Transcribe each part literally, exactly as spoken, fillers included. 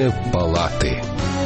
Музейные палаты.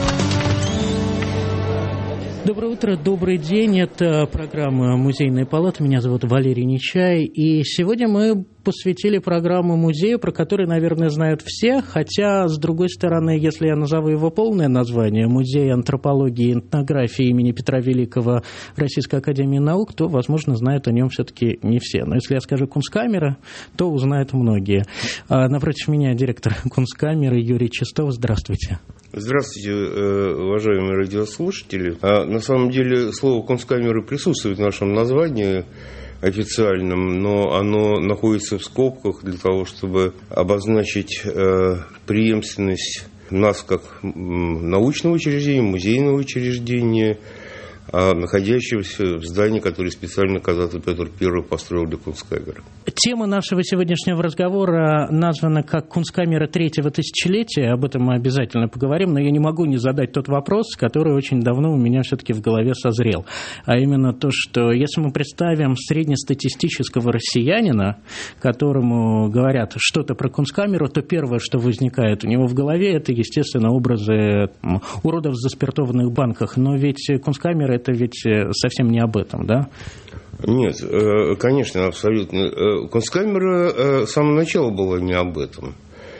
Доброе утро, добрый день. Это программа «Музейные палаты». Меня зовут Валерий Нечай. И сегодня мы посвятили программу музею, про который, наверное, знают все. Хотя, с другой стороны, если я назову его полное название «Музей антропологии и этнографии имени Петра Великого Российской академии наук», то, возможно, знают о нем все-таки не все. Но если я скажу «Кунсткамера», то узнают многие. А напротив меня директор Кунсткамеры Юрий Чистов. Здравствуйте. Здравствуйте, уважаемые радиослушатели. На самом деле слово «Кунсткамера» присутствует в нашем названии официальном, но оно находится в скобках для того, чтобы обозначить преемственность нас как научного учреждения, музейного учреждения, находящегося в здании, которое специально когда-то Петр Первый построил для Кунсткамеры. Тема нашего сегодняшнего разговора названа как «Кунсткамера третьего тысячелетия». Об этом мы обязательно поговорим, но я не могу не задать тот вопрос, который очень давно у меня все-таки в голове созрел. А именно то, что если мы представим среднестатистического россиянина, которому говорят что-то про Кунсткамеру, то первое, что возникает у него в голове, это, естественно, образы уродов в заспиртованных банках. Но ведь Кунсткамера — это ведь совсем не об этом, да? Нет, конечно, абсолютно. Кунсткамера с самого начала была не об этом.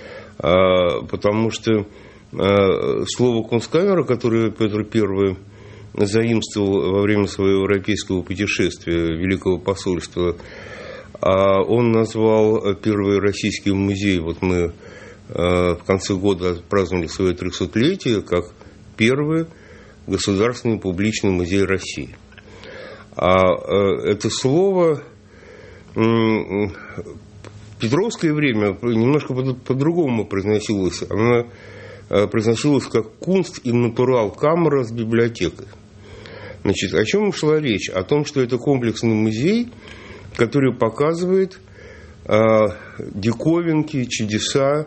Потому что слово «Кунсткамера», которое Петр Первый заимствовал во время своего европейского путешествия Великого посольства, он назвал первый российский музей, вот мы в конце года праздновали свое трехсотлетие, как первый Государственный публичный музей России. А это слово в петровское время немножко по-другому произносилось. Оно произносилось как «кунст и натурал камера с библиотекой». Значит, о чем шла речь? О том, что это комплексный музей, который показывает диковинки, чудеса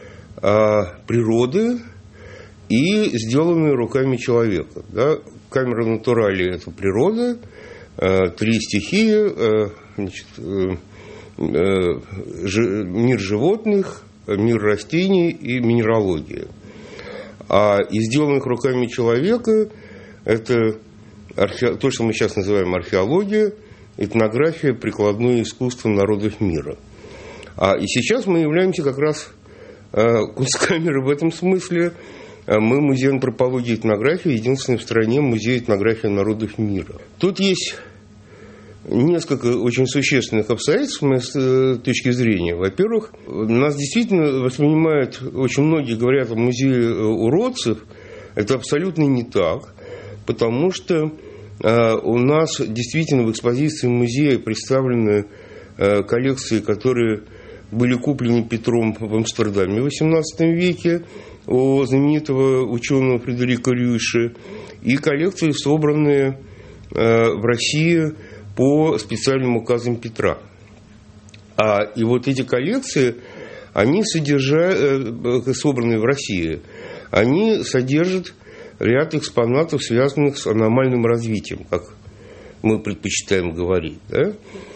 природы, и сделанные руками человека. Да? Камера натурали – это природа, э, три стихии, э, значит, э, э, ж, мир животных, мир растений и минералогия. А из сделанных руками человека – это архе... то, что мы сейчас называем археология, этнография, прикладное искусство народов мира. А и сейчас мы являемся как раз э, Кунсткамерой в этом смысле. Мы музей антропологии и этнографии, единственный в стране музей этнографии народов мира. Тут есть несколько очень существенных обстоятельств с точки зрения. Во-первых, нас действительно воспринимают, очень многие говорят о музее уродцев. Это абсолютно не так, потому что у нас действительно в экспозиции музея представлены коллекции, которые были куплены Петром в Амстердаме в восемнадцатом веке, у знаменитого ученого Фредерика Рюйша, и коллекции, собранные э, в России по специальным указам Петра. А, и вот эти коллекции, они содержат, э, собранные в России, они содержат ряд экспонатов, связанных с аномальным развитием, как мы предпочитаем говорить, да?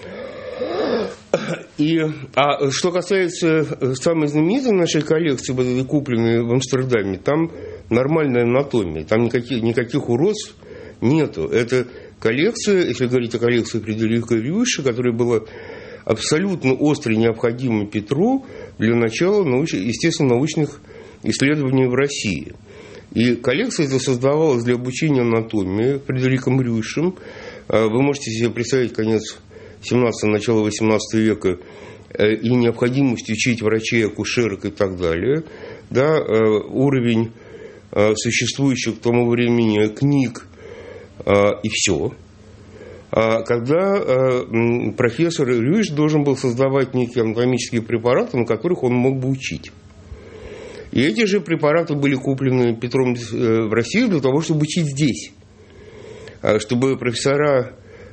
И, а что касается самой знаменитой нашей коллекции, купленной в Амстердаме, там нормальная анатомия, там никаких, никаких уродств нету. Это коллекция, если говорить о коллекции Фредерика Рюйша, которая была абсолютно остро необходима Петру для начала, науч... естественно, научных исследований в России. И коллекция эта создавалась для обучения анатомии Фредериком Рюйшем. Вы можете себе представить конец семнадцатого, начало восемнадцатого века и необходимость учить врачей, акушерок и так далее, да, уровень существующих к тому времени книг и все. Когда профессор Рюйш должен был создавать некие анатомические препараты, на которых он мог бы учить. И эти же препараты были куплены Петром в Россию для того, чтобы учить здесь, чтобы профессора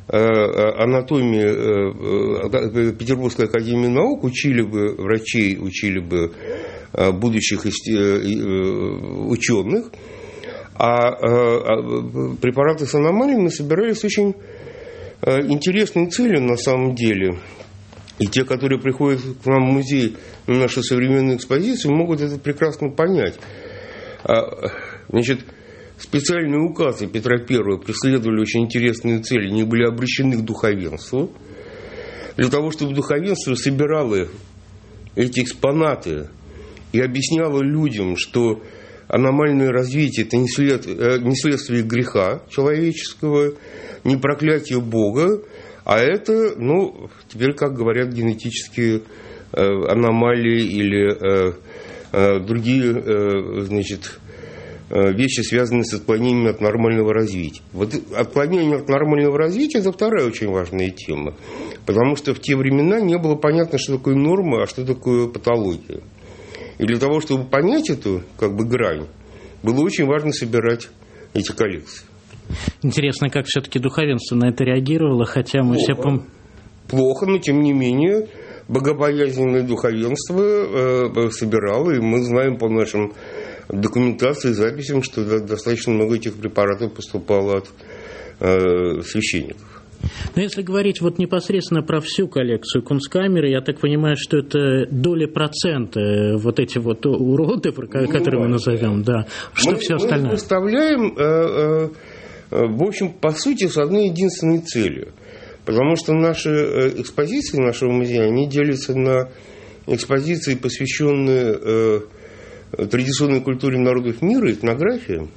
анатомии Петербургской академии наук учили бы врачей, учили бы будущих ученых, а препараты с аномалиями собирались очень интересные цели на самом деле. И те, которые приходят к нам в музей на нашу современную экспозицию, могут это прекрасно понять. Значит, специальные указы Петра Первого преследовали очень интересные цели, они были обращены к духовенству, для того, чтобы духовенство собирало эти экспонаты и объясняло людям, что аномальное развитие – это не, след, не следствие греха человеческого, не проклятие Бога, а это, ну, теперь, как говорят, генетические э, аномалии или э, э, другие, э, значит, э, вещи, связанные с отклонением от нормального развития. Вот отклонение от нормального развития – это вторая очень важная тема, потому что в те времена не было понятно, что такое норма, а что такое патология. И для того, чтобы понять эту, как бы, грань, было очень важно собирать эти коллекции. Интересно, как все-таки духовенство на это реагировало, хотя мы Плохо. все помним... Плохо, но тем не менее богобоязненное духовенство э, собирало, и мы знаем по нашим документации и записям, что достаточно много этих препаратов поступало от э, священников. Но если говорить вот непосредственно про всю коллекцию Кунсткамеры, я так понимаю, что это доли процента, вот эти вот уроды, которые мы назовем, да, что мы, все остальное. Мы представляем, э, э, в общем, по сути, с одной единственной целью. Потому что наши экспозиции нашего музея, они делятся на экспозиции, посвященные э, традиционной культуре народов мира, этнографии.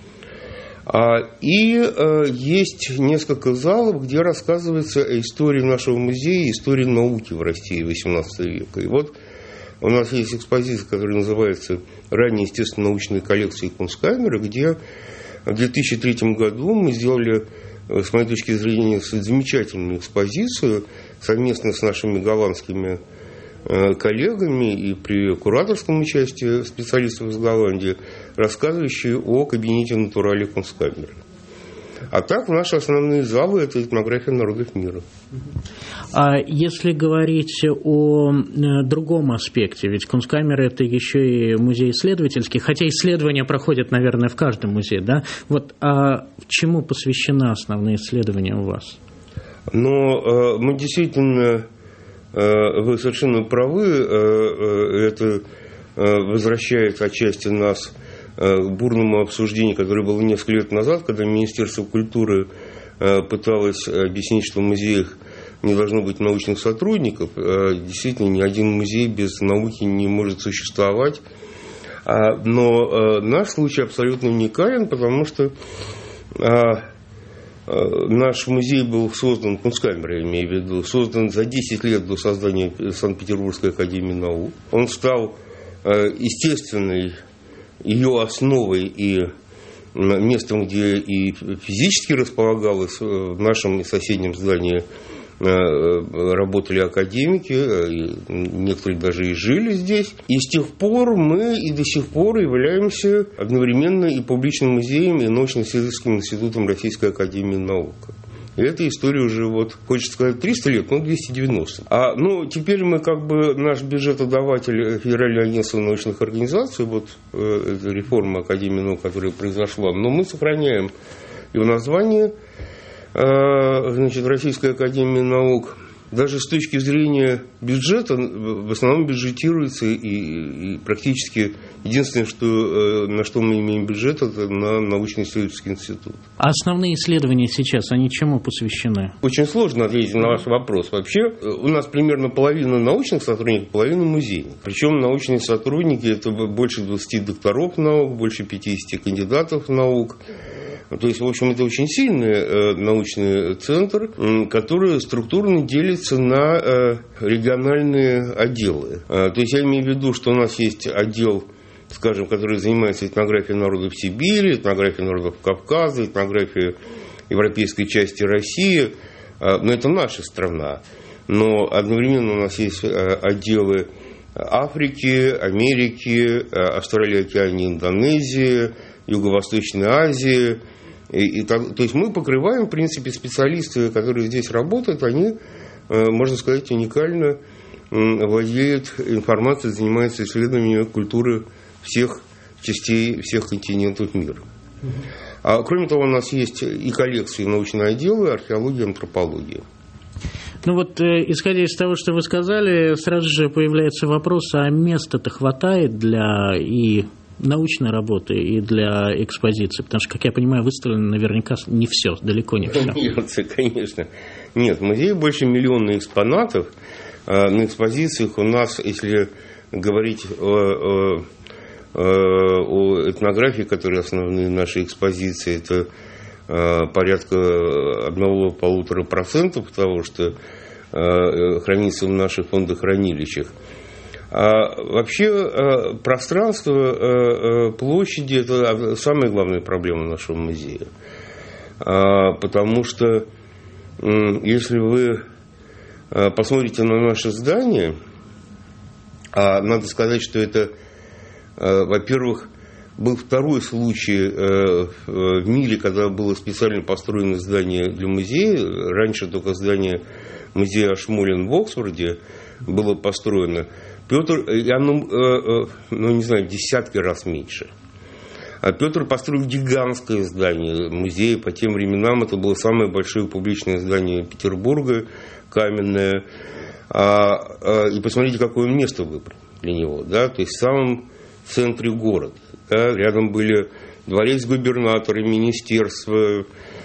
И э, есть несколько залов, где рассказывается о истории нашего музея, истории науки в России восемнадцатого века. И вот у нас есть экспозиция, которая называется «Ранние естественно-научные коллекции Кунсткамеры», где в две тысячи третьем году мы сделали, с моей точки зрения, замечательную экспозицию совместно с нашими голландскими коллегами и при кураторском участии специалистов из Голландии, рассказывающие о кабинете натурали Кунсткамеры. А так наши основные залы – это этнография народов мира. А если говорить о другом аспекте, ведь Кунсткамера – это еще и музей исследовательский, хотя исследования проходят, наверное, в каждом музее, да? Вот, а чему посвящены основные исследования у вас? Но э, мы действительно... Вы совершенно правы, это возвращает отчасти нас к бурному обсуждению, которое было несколько лет назад, когда Министерство культуры пыталось объяснить, что в музеях не должно быть научных сотрудников. Действительно, ни один музей без науки не может существовать. Но наш случай абсолютно уникален, потому что наш музей был создан, Кунсткамера, я имею в виду, создан за десять лет до создания Санкт-Петербургской академии наук. Он стал естественной ее основой и местом, где и физически располагалось в нашем соседнем здании работали академики, некоторые даже и жили здесь. И с тех пор мы и до сих пор являемся одновременно и публичным музеем, и научно-исследовательским институтом Российской академии наук. И эта история уже, вот, хочется сказать, триста лет, но двести девяносто. А, ну, теперь мы, как бы, наш бюджетодаватель Федеральное агентство научных организаций, вот, э, эта реформа Академии наук, которая произошла, но мы сохраняем его название, значит, Российская академия наук, даже с точки зрения бюджета, в основном бюджетируется и, и практически единственное, что, на что мы имеем бюджет, это на научно-исследовательский институт. А основные исследования сейчас, они чему посвящены? Очень сложно ответить на ваш вопрос. Вообще, у нас примерно половина научных сотрудников, половина музейных. Причем научные сотрудники – это больше двадцати докторов наук, больше пятидесяти кандидатов наук. То есть, в общем, это очень сильный э, научный центр, э, который структурно делится на э, региональные отделы. Э, то есть, я имею в виду, что у нас есть отдел, скажем, который занимается этнографией народов Сибири, этнографией народов Кавказа, этнографией европейской части России. Э, но это наша страна. Но одновременно у нас есть э, отделы Африки, Америки, э, Австралии, Океании, Индонезии, Юго-Восточной Азии. И, и, то есть мы покрываем, в принципе, специалисты, которые здесь работают, они, можно сказать, уникально владеют информацией, занимаются исследованием культуры всех частей, всех континентов мира. А кроме того, у нас есть и коллекции научные отделы, археология, антропология. Ну вот, исходя из того, что вы сказали, сразу же появляется вопрос, а места-то хватает для и научной работы и для экспозиции? Потому что, как я понимаю, выставлено наверняка не все, далеко не все. Нет, конечно. Нет, в музее больше миллиона экспонатов. На экспозициях у нас, если говорить о, о, о этнографии, которые основные наши экспозиции, это порядка одного-полутора процентов того, что хранится в наших фондохранилищах. А вообще пространство площади – это самая главная проблема нашего музея. Потому что если вы посмотрите на наше здание, а надо сказать, что это, во-первых, был второй случай в мире, когда было специально построено здание для музея. Раньше только здание музея Ашмолин в Оксфорде было построено. Петр, оно, ну не знаю, десятки раз меньше. А Петр построил гигантское здание музея. По тем временам это было самое большое публичное здание Петербурга, каменное. А, а, и посмотрите, какое место выбрал для него. Да? То есть в самом центре города. Да? Рядом были дворец губернатора, министерства,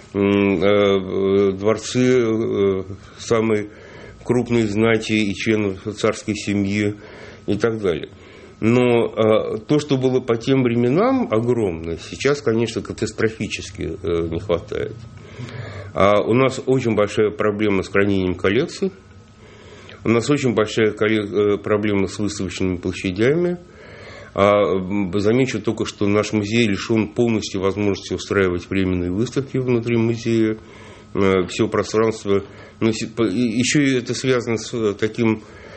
дворцы самой крупной знати и членов царской семьи и так далее. Но э, то, что было по тем временам огромно, сейчас, конечно, катастрофически э, не хватает. А у нас очень большая проблема с хранением коллекций. У нас очень большая коллек- проблема с выставочными площадями. А, замечу только, что наш музей лишен полностью возможности устраивать временные выставки внутри музея. Э, все пространство. Но еще и это связано с таким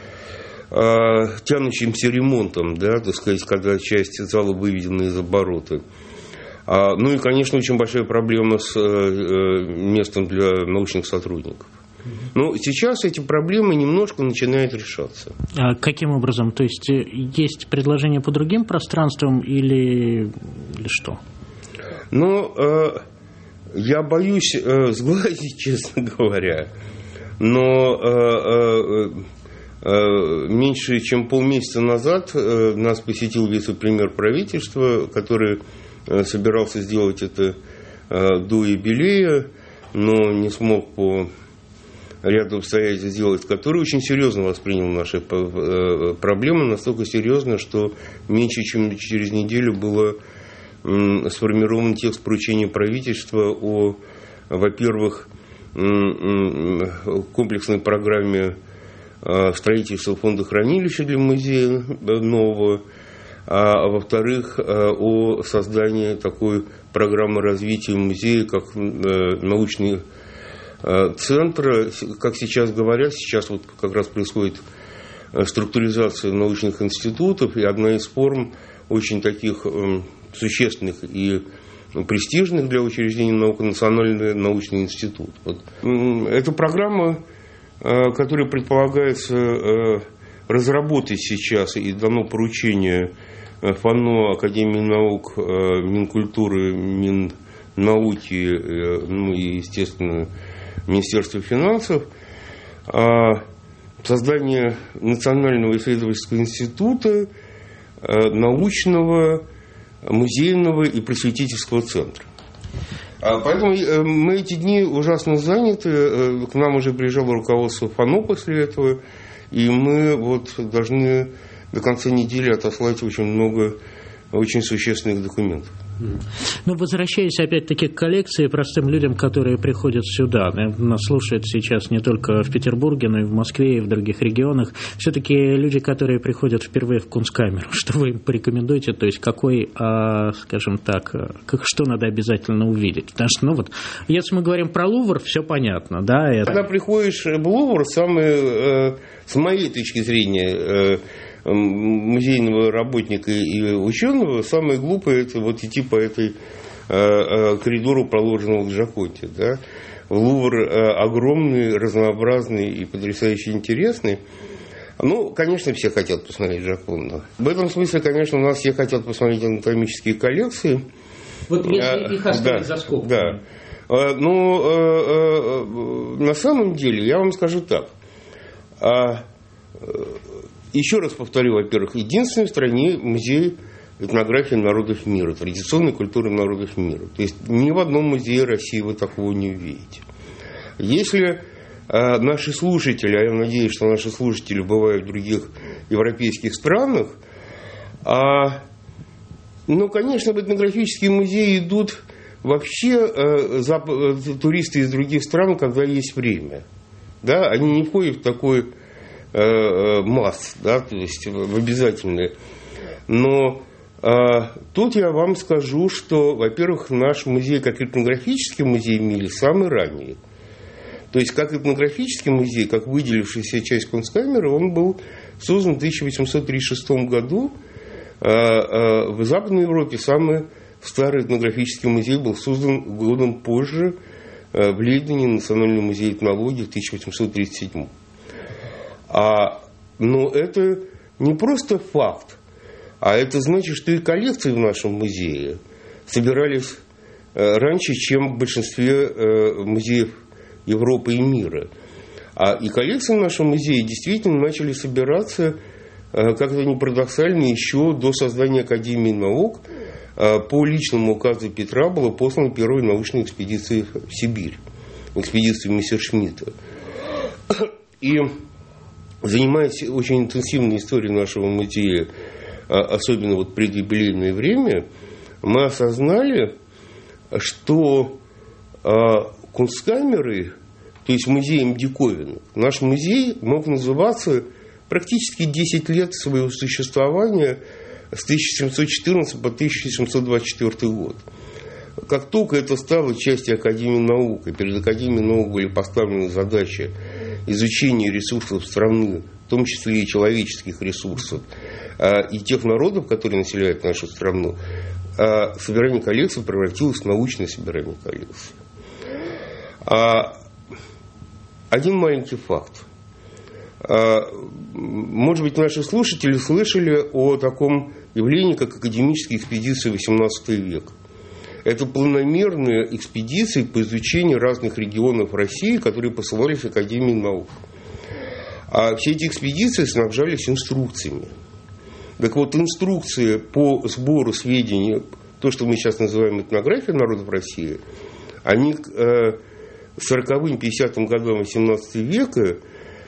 тянущимся ремонтом, да, так сказать, когда часть зала выведена из оборота. А, ну и, конечно, очень большая проблема с э, местом для научных сотрудников. Но сейчас эти проблемы немножко начинают решаться. А каким образом? То есть есть предложение по другим пространствам или, или что? Ну, э, я боюсь э, сглазить, честно говоря, но э, э, меньше чем полмесяца назад нас посетил вице-премьер правительства, который собирался сделать это до юбилея, но не смог по ряду обстоятельств сделать, который очень серьезно воспринял наши проблемы, настолько серьезно, что меньше чем через неделю было сформирован текст поручения правительства о, во-первых, комплексной программе строительство фондохранилища для музея нового, а во-вторых, о создании такой программы развития музея, как научный центр. Как сейчас говорят, сейчас вот как раз происходит структуризация научных институтов, и одна из форм очень таких существенных и престижных для учреждений наук — Национальный научный институт. Вот. Эта программа, которое предполагается разработать сейчас, и дано поручение ФАНО, Академии наук, Минкультуры, Миннауки, ну и, естественно, Министерства финансов, создание Национального исследовательского института, научного, музейного и просветительского центра. Поэтому мы эти дни ужасно заняты. К нам уже приезжало руководство ФАНО после этого, и мы вот должны до конца недели отослать очень много очень существенных документов. Ну, возвращаясь опять-таки к коллекции, простым людям, которые приходят сюда, нас слушают сейчас не только в Петербурге, но и в Москве, и в других регионах, все-таки люди, которые приходят впервые в Кунсткамеру, что вы им порекомендуете, то есть какой, скажем так, как, что надо обязательно увидеть? Потому что, ну вот, если мы говорим про Лувр, все понятно, да? Это... Когда приходишь в Лувр, самое, с моей точки зрения, музейного работника и ученого, самое глупое — это вот идти по этой э, коридору, проложенному в Джаконте. Да? Лувр э, огромный, разнообразный и потрясающе интересный. Ну, конечно, все хотят посмотреть Джаконду. В этом смысле, конечно, у нас все хотят посмотреть анатомические коллекции. Вот если их оставить за скобками. Да. Но э, э, на самом деле, я вам скажу так. Еще раз повторю, во-первых, единственный в стране музей этнографии народов мира, традиционной культуры народов мира. То есть ни в одном музее России вы такого не увидите. Если э, наши слушатели, а я надеюсь, что наши слушатели бывают в других европейских странах, а, ну, конечно, в этнографические музеи идут вообще э, за, э, туристы из других стран, когда есть время. Да? Они не входят в такой э, э, масс, да, то есть в обязательные. Но э, тут я вам скажу, что, во-первых, наш музей, как этнографический музей в мире, самый ранний. То есть, как этнографический музей, как выделившаяся часть Кунсткамеры, он был создан в тысяча восемьсот тридцать шестом году. В Западной Европе самый старый этнографический музей был создан годом позже в Лейдене, Национальный музей этнологии в тысяча восемьсот тридцать седьмом. А, но это не просто факт, а это значит, что и коллекции в нашем музее собирались раньше, чем в большинстве музеев Европы и мира. А и коллекции в нашем музее действительно начали собираться, как это ни парадоксально, еще до создания Академии наук. По личному указу Петра была послана первая научная экспедиция в Сибирь, экспедиция Мессершмитта. И занимаясь очень интенсивной историей нашего музея, особенно вот предюбилейное время, мы осознали, что Кунсткамерой, то есть музеем диковинок, наш музей мог называться практически десять лет своего существования с тысяча семьсот четырнадцатого по тысяча семьсот двадцать четвёртый год. Как только это стало частью Академии наук, и перед Академией наук были поставлены задачи изучения ресурсов страны, в том числе и человеческих ресурсов, и тех народов, которые населяют нашу страну, собирание коллекций превратилось в научное собирание коллекций. Один маленький факт. Может быть, наши слушатели слышали о таком явлении, как академические экспедиции восемнадцатого века. Это планомерные экспедиции по изучению разных регионов России, которые посылались в Академию наук. А все эти экспедиции снабжались инструкциями. Так вот, инструкции по сбору сведений, то, что мы сейчас называем этнографией народов России, они к сороковым пятидесятым годам восемнадцатого века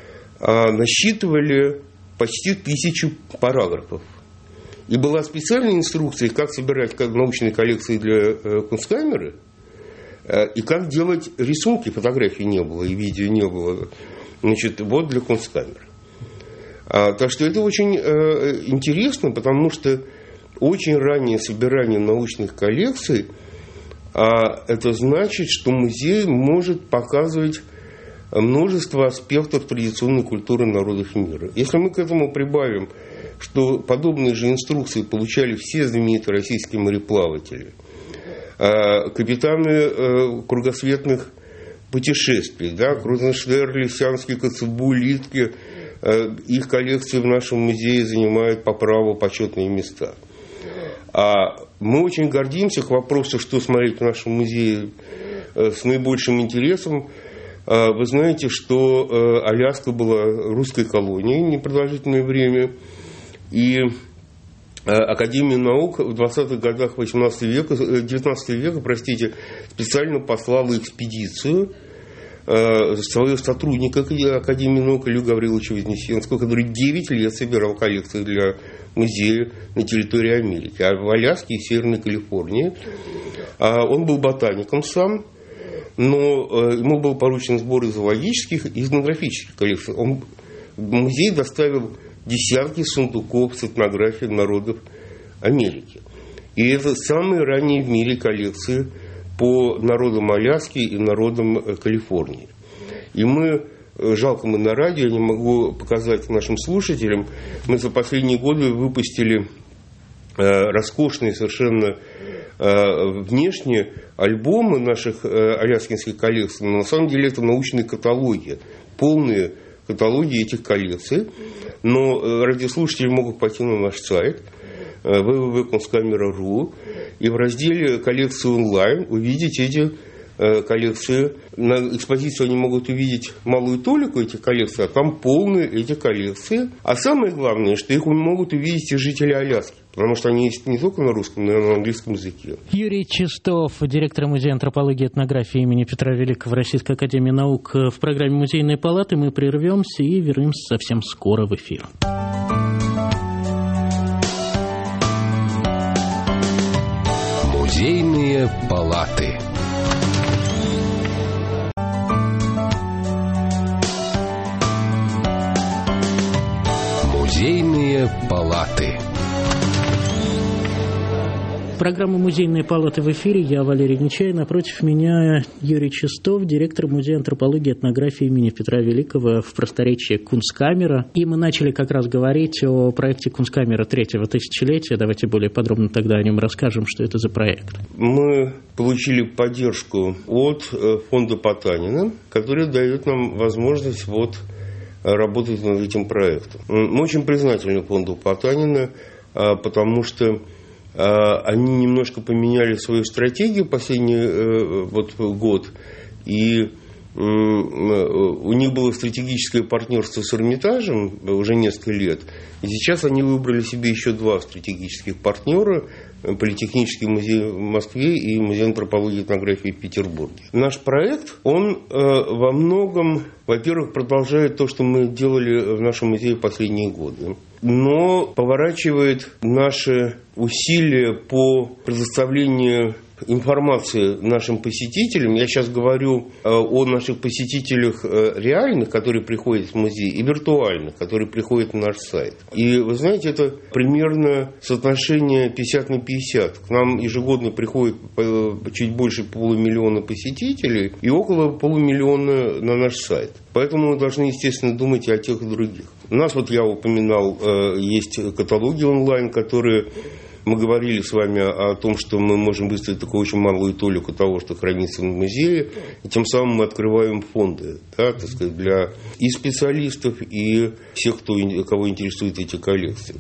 насчитывали почти тысячу параграфов. И была специальная инструкция, как собирать научные коллекции для Кунсткамеры, и как делать рисунки, фотографий не было, и видео не было, значит, вот для Кунсткамеры. А, так что это очень э, интересно, потому что очень раннее собирание научных коллекций, а, это значит, что музей может показывать множество аспектов традиционной культуры народов мира. Если мы к этому прибавим, что подобные же инструкции получали все знаменитые российские мореплаватели, а, капитаны э, кругосветных путешествий, да, Крузенштерн, Лисянский, Коцебу, Литке, их коллекции в нашем музее занимают по праву почетные места. А мы очень гордимся к вопросу, что смотреть в нашем музее с наибольшим интересом. Вы знаете, что Аляска была русской колонией непродолжительное время, и Академия наук в двадцатых годах восемнадцатого века, девятнадцатого века, простите, специально послала экспедицию своего сотрудника Академии наук Илью Гавриловича Вознесенского, который девять лет собирал коллекции для музея на территории Америки, а в Аляске и Северной Калифорнии. Он был ботаником сам, но ему был поручен сбор зоологических и этнографических коллекций. Он в музей доставил десятки сундуков с этнографией народов Америки. И это самые ранние в мире коллекции по народам Аляски и народам Калифорнии. И мы, жалко, мы на радио, я не могу показать нашим слушателям, мы за последние годы выпустили э, роскошные совершенно э, внешние альбомы наших э, аляскинских коллекций, но на самом деле это научные каталоги, полные каталоги этих коллекций. Но э, радиослушатели могут пойти на наш сайт э, дабл ю дабл ю дабл ю точка кунсткамера точка ру и в разделе «Коллекции онлайн» увидеть эти коллекции. На экспозицию они могут увидеть малую толику этих коллекций, а там полные эти коллекции. А самое главное, что их могут увидеть и жители Аляски, потому что они есть не только на русском, но и на английском языке. Юрий Чистов, директор Музея антропологии и этнографии имени Петра Великого Российской академии наук, в программе «Музейной палаты». Мы прервемся и вернемся совсем скоро в эфир. Музейные палаты. Музейные палаты. Программа «Музейные палаты» в эфире. Я Валерий Нечай. Напротив меня Юрий Чистов, директор Музея антропологии и этнографии имени Петра Великого в просторечии «Кунсткамера». И мы начали как раз говорить о проекте «Кунсткамера» третьего тысячелетия. Давайте более подробно тогда о нем расскажем, что это за проект. Мы получили поддержку от фонда Потанина, который дает нам возможность вот работать над этим проектом. Мы очень признательны фонду Потанина, потому что они немножко поменяли свою стратегию последний вот, год, и у них было стратегическое партнерство с Эрмитажем уже несколько лет, и сейчас они выбрали себе еще два стратегических партнера: Политехнический музей в Москве и Музей антропологии и этнографии в Петербурге. Наш проект, он во многом, во-первых, продолжает то, что мы делали в нашем музее последние годы, но поворачивает наши усилия по предоставлению информации нашим посетителям. Я сейчас говорю о наших посетителях реальных, которые приходят в музей, и виртуальных, которые приходят на наш сайт. И вы знаете, это примерно соотношение пятьдесят на пятьдесят. К нам ежегодно приходит чуть больше полумиллиона посетителей и около полумиллиона на наш сайт. Поэтому мы должны, естественно, думать и о тех, и других. У нас, вот я упоминал, есть каталоги онлайн, которые... Мы говорили с вами о том, что мы можем выставить такую очень малую толику того, что хранится в музее, и тем самым мы открываем фонды, да, так сказать, для и специалистов, и всех, кто, кого интересуют эти коллекции.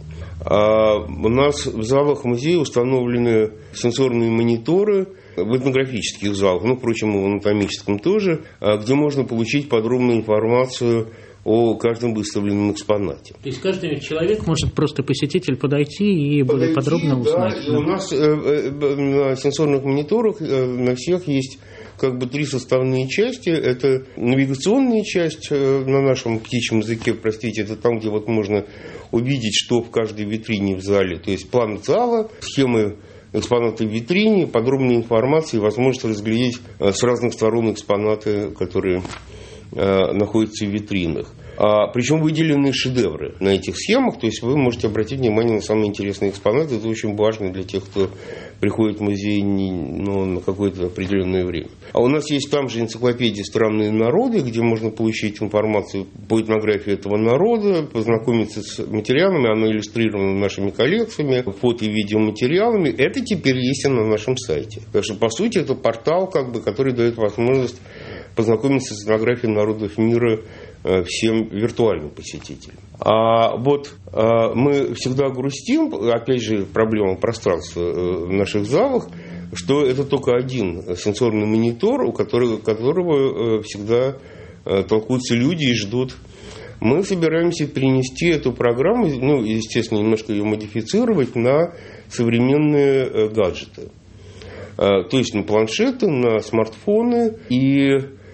А у нас в залах музея установлены сенсорные мониторы, в этнографических залах, ну, впрочем, в анатомическом тоже, где можно получить подробную информацию о каждом выставленном экспонате. То есть каждый человек может, просто посетитель, подойти и более подойти, подробно узнать. Да, и у нас э, э, на сенсорных мониторах э, на всех есть как бы три составные части. Это навигационная часть э, на нашем птичьем языке, простите, это там, где вот можно увидеть, что в каждой витрине в зале. То есть план зала, схемы экспонаты в витрине, подробная информация и возможность разглядеть э, с разных сторон экспонаты, которые э, находятся в витринах. А, причем выделены шедевры на этих схемах, то есть вы можете обратить внимание на самые интересные экспонаты. Это очень важно для тех, кто приходит в музей не, ну, на какое-то определенное время. А у нас есть там же энциклопедия «Странные народы», где можно получить информацию по этнографии этого народа, познакомиться с материалами, она иллюстрирована нашими коллекциями, фото- и видеоматериалами. Это теперь есть и на нашем сайте. Так что, по сути, это портал, как бы, который дает возможность познакомиться с этнографией народов мира всем виртуальным посетителям. А вот а, мы всегда грустим, опять же, проблема пространства в наших залах, что это только один сенсорный монитор, у которого, которого всегда толкутся люди и ждут. Мы собираемся перенести эту программу, ну, естественно, немножко ее модифицировать на современные гаджеты. А, то есть на планшеты, на смартфоны и...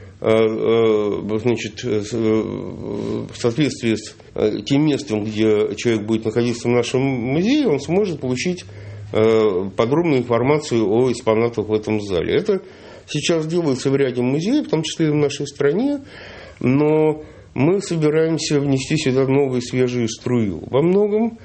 Значит, в соответствии с тем местом, где человек будет находиться в нашем музее, он сможет получить подробную информацию о экспонатах в этом зале. Это сейчас делается в ряде музеев, в том числе и в нашей стране, но мы собираемся внести сюда новую свежую струю. Во многом,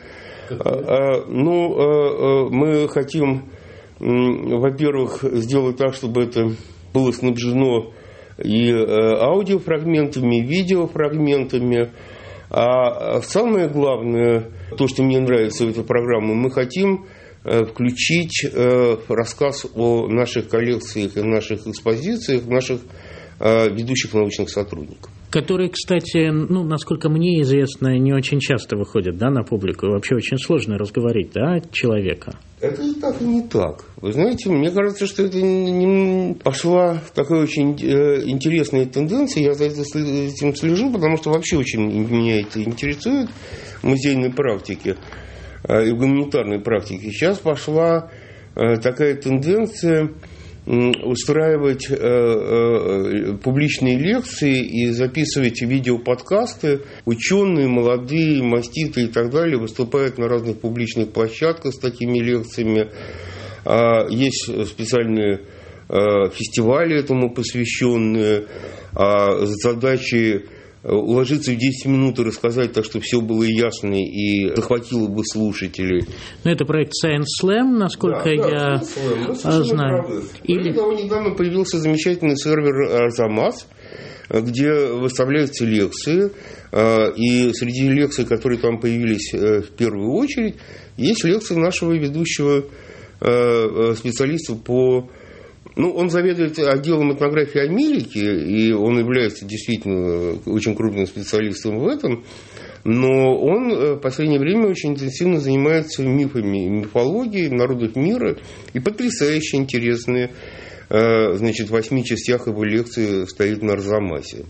ну, мы хотим, во-первых, сделать так, чтобы это было снабжено и аудиофрагментами, и видеофрагментами. А самое главное, то, что мне нравится в этой программе, мы хотим включить рассказ о наших коллекциях и наших экспозициях наших ведущих научных сотрудников. Которые, кстати, ну, насколько мне известно, не очень часто выходят, да, на публику. И вообще очень сложно разговорить, да, человека. Это и так, и не так. Вы знаете, мне кажется, что это не пошла такая очень интересная тенденция. Я за этим слежу, потому что вообще очень меня это интересует в музейной практике и в гуманитарной практике. Сейчас пошла такая тенденция устраивать э, э, публичные лекции и записывать видеоподкасты. Ученые, молодые, маститы и так далее выступают на разных публичных площадках с такими лекциями. А, есть специальные э, фестивали этому посвященные. А, задачи уложиться в десять минут и рассказать так, чтобы все было ясно и захватило бы слушателей. Ну, это проект Science Slam, насколько да, я да, знаю. Или... Недавно появился замечательный сервер Арзамас, где выставляются лекции, и среди лекций, которые там появились в первую очередь, есть лекции нашего ведущего специалиста по... Ну, он заведует отделом этнографии Америки, и он является действительно очень крупным специалистом в этом, но он в последнее время очень интенсивно занимается мифами, мифологией народов мира, и потрясающе интересные, значит, в восьми частях его лекции стоит на Арзамасе.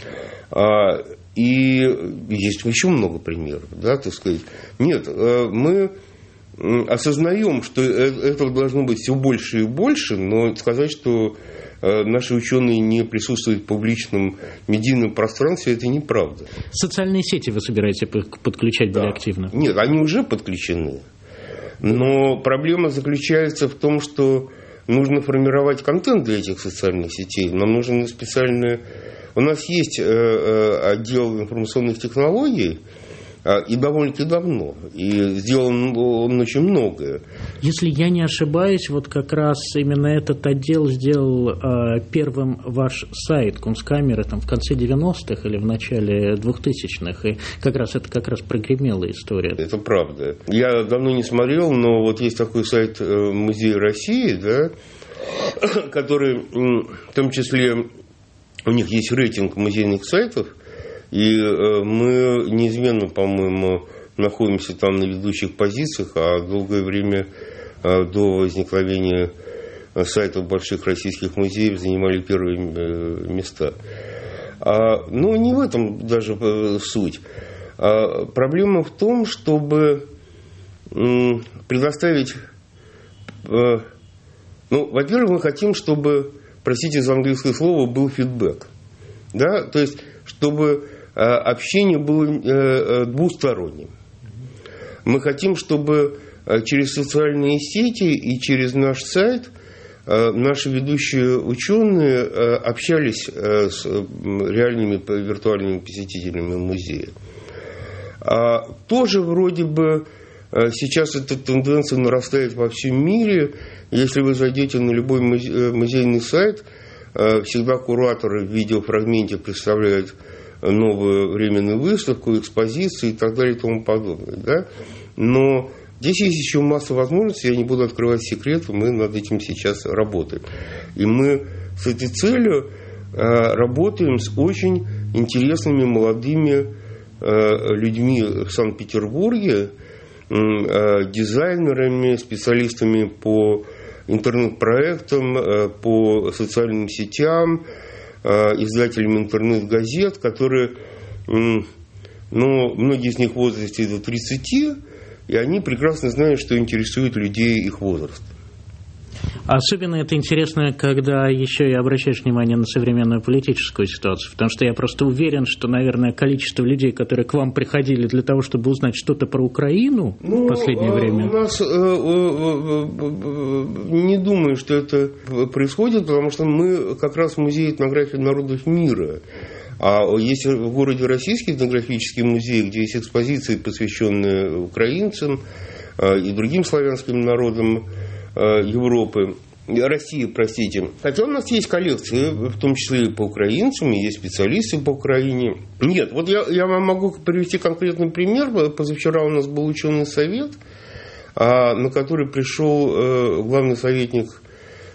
И есть еще много примеров, да, так сказать. Нет, мы... осознаем, что этого должно быть все больше и больше, но сказать, что наши ученые не присутствуют в публичном медийном пространстве, это неправда. Социальные сети вы собираетесь подключать более да. активно? Нет, они уже подключены. Но проблема заключается в том, что нужно формировать контент для этих социальных сетей. Нам нужно специальное... У нас есть отдел информационных технологий, и довольно-таки давно. И сделан он очень многое. Если я не ошибаюсь, вот как раз именно этот отдел сделал э, первым ваш сайт Кунсткамеры там, в конце девяностых или в начале двухтысячных. И как раз это как раз прогремела история. Это правда. Я давно не смотрел, но вот есть такой сайт Музея России, да, который в том числе, у них есть рейтинг музейных сайтов, и мы неизменно, по-моему, находимся там на ведущих позициях, а долгое время до возникновения сайтов больших российских музеев занимали первые места. А, ну, не в этом даже суть. А проблема в том, чтобы предоставить... Ну, во-первых, мы хотим, чтобы, простите за английское слово, был фидбэк. Да? То есть, чтобы общение было двусторонним. Мы хотим, чтобы через социальные сети и через наш сайт наши ведущие ученые общались с реальными виртуальными посетителями музея. А тоже вроде бы сейчас эта тенденция нарастает во всем мире. Если вы зайдете на любой музейный сайт, всегда кураторы в видеофрагменте представляют новую временную выставку, экспозиции и так далее и тому подобное. Да? Но здесь есть еще масса возможностей, я не буду открывать секреты, мы над этим сейчас работаем. И мы с этой целью э, работаем с очень интересными молодыми э, людьми в Санкт-Петербурге, э, дизайнерами, специалистами по интернет-проектам, э, по социальным сетям, издателями интернет-газет, которые, ну, многие из них в возрасте до тридцати, и они прекрасно знают, что интересует людей их возраст. Особенно это интересно, когда еще и обращаешь внимание на современную политическую ситуацию, потому что я просто уверен, что, наверное, количество людей, которые к вам приходили для того, чтобы узнать что-то про Украину ну, в последнее время... У нас э, э, э, не думаю, что это происходит, потому что мы как раз музей этнографии народов мира. А есть в городе Российский этнографический музей, где есть экспозиции, посвященные украинцам э, и другим славянским народам Европы, России, простите. Хотя у нас есть коллекции, в том числе и по украинцам, и есть специалисты по Украине. Нет, вот я, я вам могу привести конкретный пример. Позавчера у нас был ученый совет, на который пришел главный советник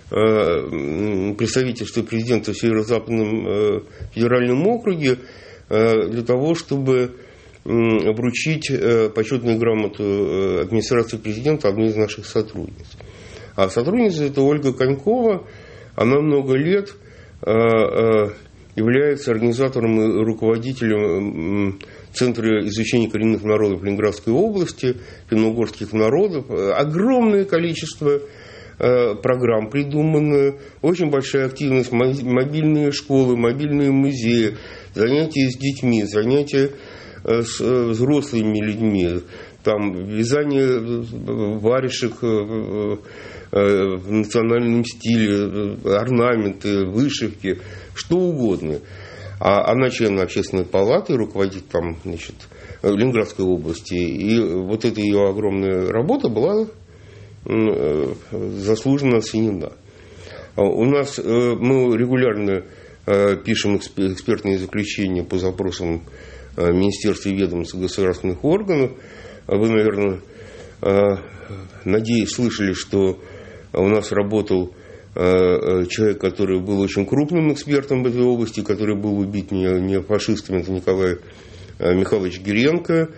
представительства президента в Северо-Западном федеральном округе для того, чтобы вручить почетную грамоту администрации президента одной из наших сотрудниц. А сотрудница это Ольга Конькова, она много лет является организатором и руководителем Центра изучения коренных народов Ленинградской области, финно-угорских народов. Огромное количество программ придумано, очень большая активность, мобильные школы, мобильные музеи, занятия с детьми, занятия с взрослыми людьми, там вязание варежек в национальном стиле, орнаменты, вышивки, что угодно. А она член общественной палаты, руководит там, значит, Ленинградской области. И вот эта ее огромная работа была заслуженно оценена. У нас мы регулярно пишем экспертные заключения по запросам министерств и ведомств и государственных органов. Вы, наверное, надеюсь, слышали, что у нас работал человек, который был очень крупным экспертом в этой области, который был убит не, не фашистами, это Николай Михайлович Гиренко.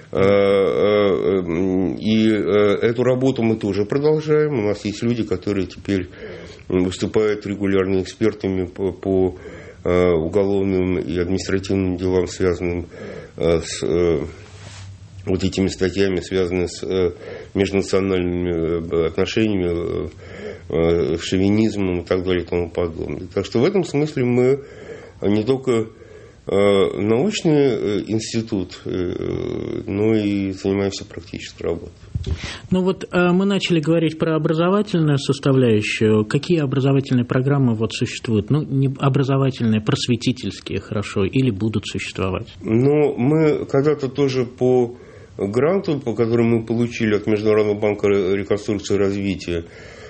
И эту работу мы тоже продолжаем. У нас есть люди, которые теперь выступают регулярно экспертами по, по уголовным и административным делам, связанным с вот этими статьями, связанными с межнациональными отношениями, шовинизмом и так далее и тому подобное. Так что в этом смысле мы не только научный институт, но и занимаемся практической работой. Ну вот мы начали говорить про образовательную составляющую. Какие образовательные программы вот существуют? Ну, не образовательные, просветительские, хорошо, или будут существовать? Ну, мы когда-то тоже по гранту, по которому мы получили от Международного банка реконструкции и развития,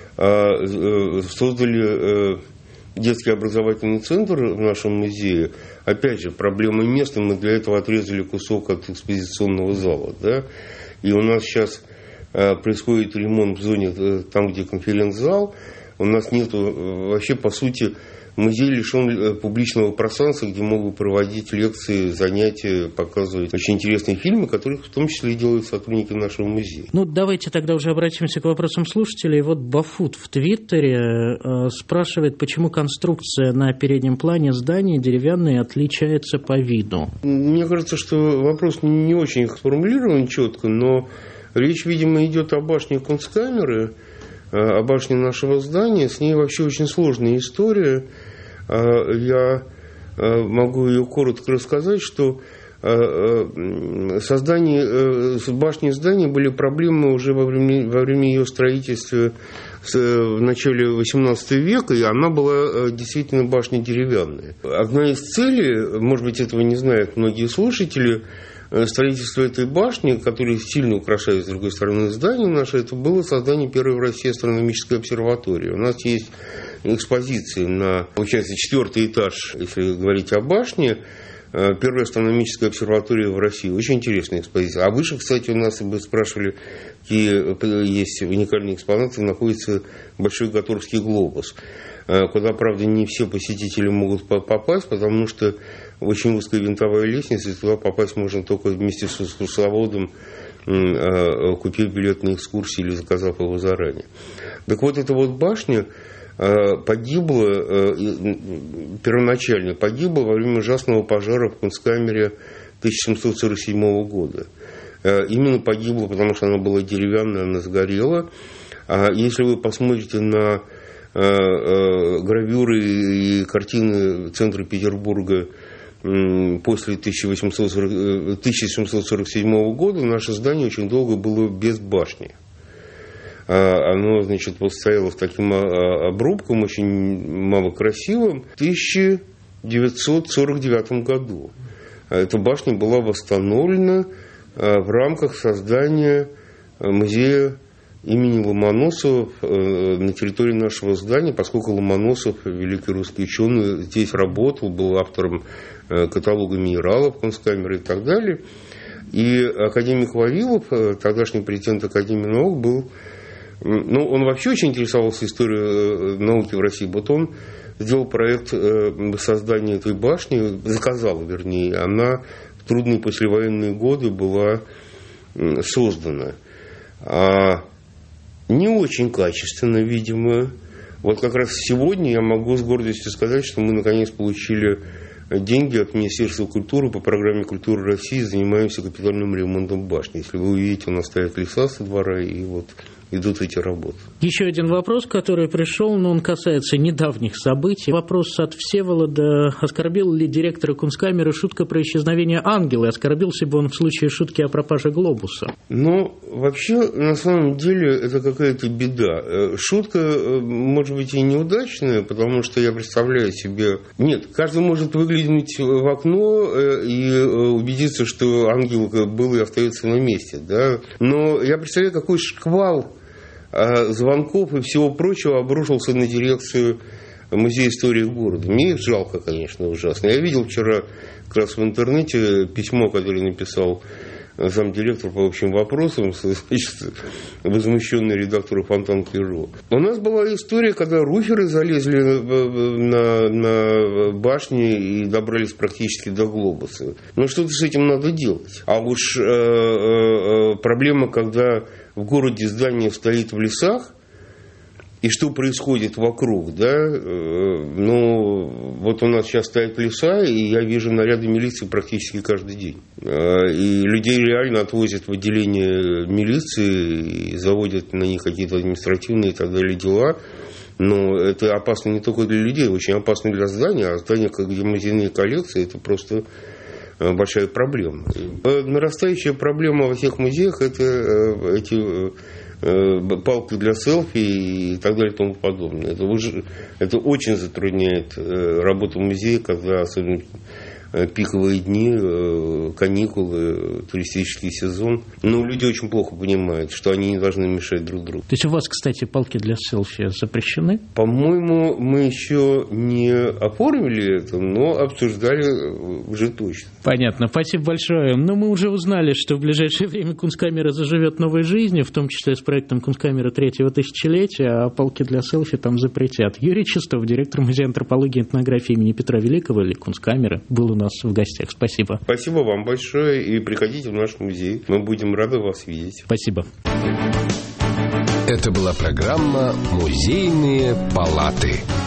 создали детский образовательный центр в нашем музее. Опять же, проблема места, мы для этого отрезали кусок от экспозиционного зала. Да? И у нас сейчас происходит ремонт в зоне, там, где конференц-зал. У нас нет, вообще, по сути, музей лишен публичного пространства, где могут проводить лекции, занятия, показывать очень интересные фильмы, которые в том числе и делают сотрудники нашего музея. Ну, давайте тогда уже обратимся к вопросам слушателей. Вот Бафут в Твиттере э, спрашивает, почему конструкция на переднем плане здания деревянная отличается по виду. Мне кажется, что вопрос не очень сформулирован четко, но речь, видимо, идет о башне Кунсткамеры, о башне нашего здания. С ней вообще очень сложная история. Я могу ее коротко рассказать, что создание башни здания были проблемы уже во время, во время ее строительства в начале восемнадцатого века, и она была действительно башня деревянная. Одна из целей, может быть, этого не знают многие слушатели, строительство этой башни, которая сильно украшает, с другой стороны, здание наше, это было создание первой в России астрономической обсерватории. У нас есть экспозиции на, получается, четвертый этаж, если говорить о башне, первая астрономическая обсерватория в России. Очень интересная экспозиция. А выше, кстати, у нас, вы спрашивали, какие есть уникальные экспонаты, находится Большой Гатурский глобус, куда, правда, не все посетители могут попасть, потому что очень узкая винтовая лестница, и туда попасть можно только вместе с экскурсоводом, купив билет на экскурсию или заказав его заранее. Так вот, эта вот башня погибла, первоначально погибла во время ужасного пожара в Кунсткамере тысяча семьсот сорок седьмого года. Именно погибла, потому что она была деревянная, она сгорела. А если вы посмотрите на гравюры и картины центра Петербурга после тысяча восемьсот сорок седьмого года, наше здание очень долго было без башни. Оно, значит, вот стояло в таким обрубком, очень малокрасивым, в тысяча девятьсот сорок девятом году. Эта башня была восстановлена в рамках создания музея имени Ломоносова на территории нашего здания, поскольку Ломоносов, великий русский ученый, здесь работал, был автором каталога минералов, Кунсткамеры и так далее. И академик Вавилов, тогдашний президент Академии наук, был ну, он вообще очень интересовался историей науки в России. Вот он сделал проект создания этой башни, заказал, вернее, она в трудные послевоенные годы была создана. А не очень качественно, видимо. Вот как раз сегодня я могу с гордостью сказать, что мы наконец получили деньги от Министерства культуры по программе «Культура России», занимаемся капитальным ремонтом башни. Если вы увидите, у нас стоят леса со двора, и вот идут эти работы. Еще один вопрос, который пришел, но он касается недавних событий. Вопрос от Всеволода. Оскорбил ли директора Кунсткамеры шутка про исчезновение ангела? Оскорбился бы он в случае шутки о пропаже глобуса? Ну, вообще, на самом деле, это какая-то беда. Шутка, может быть, и неудачная, потому что я представляю себе... Нет, каждый может выглянуть в окно и убедиться, что ангел был и остается на месте, да? Но я представляю, какой шквал звонков и всего прочего обрушился на дирекцию Музея истории города. Мне их жалко, конечно, ужасно. Я видел вчера как раз в интернете письмо, которое написал замдиректор по общим вопросам, значит, возмущенный редактор Фонтан Клиро. У нас была история, когда руферы залезли на, на башни и добрались практически до глобуса. Но что-то с этим надо делать. А уж э, э, проблема, когда в городе здание стоит в лесах, и что происходит вокруг, да, ну, вот у нас сейчас стоят леса, и я вижу наряды милиции практически каждый день. И людей реально отвозят в отделение милиции и заводят на них какие-то административные и так далее дела. Но это опасно не только для людей, очень опасно для здания, а здание, где музейные коллекции, это просто большая проблема. Нарастающая проблема во всех музеях – это эти палки для селфи и так далее и тому подобное. Это, уже, это очень затрудняет работу музея, когда особенно пиковые дни, каникулы, туристический сезон. Но люди очень плохо понимают, что они не должны мешать друг другу. То есть у вас, кстати, палки для селфи запрещены? По-моему, мы еще не оформили это, но обсуждали уже точно. Понятно. Спасибо большое. Но мы уже узнали, что в ближайшее время Кунсткамера заживет новой жизнью, в том числе с проектом Кунсткамера третьего тысячелетия, а палки для селфи там запретят. Юрий Чистов, директор Музея антропологии и этнографии имени Петра Великого или Кунсткамеры, был у нас в гостях. Спасибо. Спасибо вам большое и приходите в наш музей. Мы будем рады вас видеть. Спасибо. Это была программа «Музейные палаты».